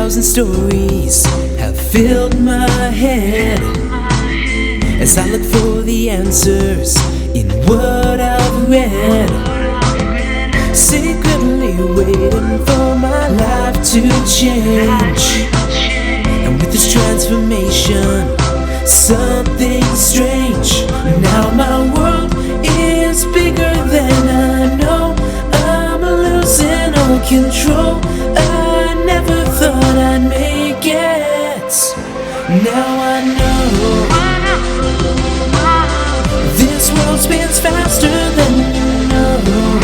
1,000 stories have filled my head as I look for the answers in what I've read. Secretly waiting for my life to change, and with this transformation, something strange. Now my world is bigger than I know. I'm losing all control. I never thought I'd make it. Now I know this world spins faster than you know,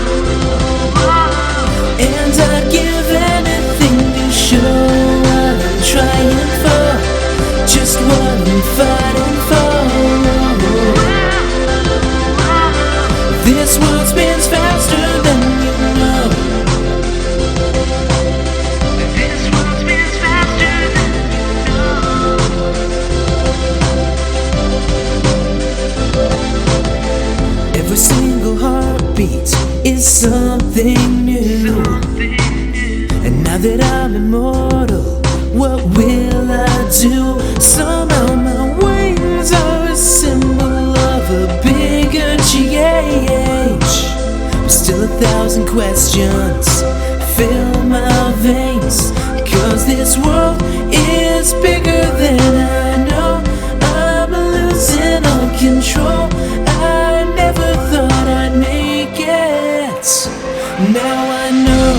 and I'd give anything to show what I'm trying for, just what I'm fighting for. This world spins faster than you know. This world spins faster than you know. Every single heartbeat is something new. And now that I'm immortal, what will I do? Somehow my wings are a symbol of a bigger change, but still 1,000 questions fill my veins, 'cause this world is bigger than I know. I'm losing all control. I never thought I'd make it. Now I know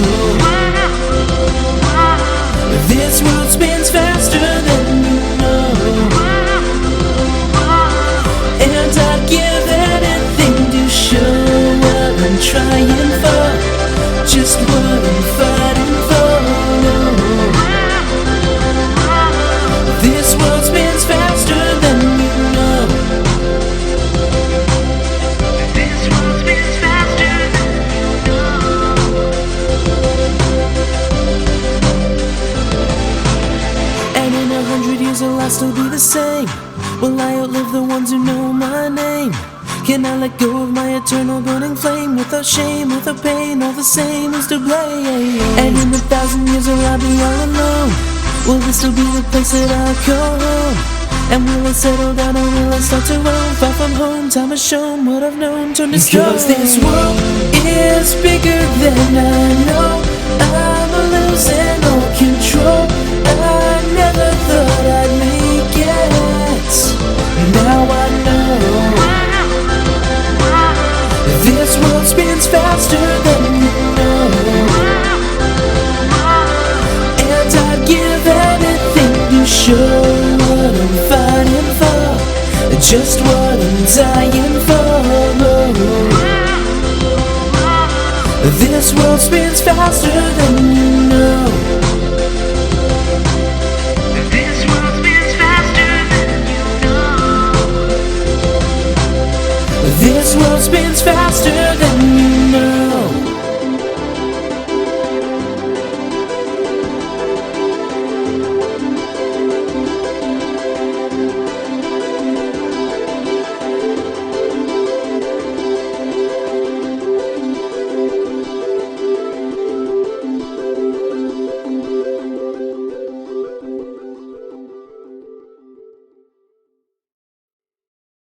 this world spins faster than you know, and I'd give anything to show what I'm trying for, just what I'm fighting for. This world spins faster than you know. This world spins faster than you know. And in 100 years will I still be the same? Will I outlive the ones who know my name? Can I let go of my eternal burning flame without shame, without pain? All the same is to blame. And in 1,000 years will I be all alone? Will this still be the place that I call home? And will I settle down or will I start to roam? Far from home, time has shown what I've known turned to stone. 'Cause this world is bigger than I know. I'm losing all control. I never thought I'd make it. Now I know this world spins faster than you know, and I'd give anything to show what I'm fighting for, just what I'm dying for. This world spins faster than you know. This world spins faster than you know. This world spins faster than you know.